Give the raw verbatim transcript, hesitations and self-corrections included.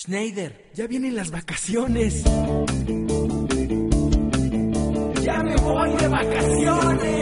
Schneider, ya vienen las vacaciones. ¡Ya me voy de vacaciones!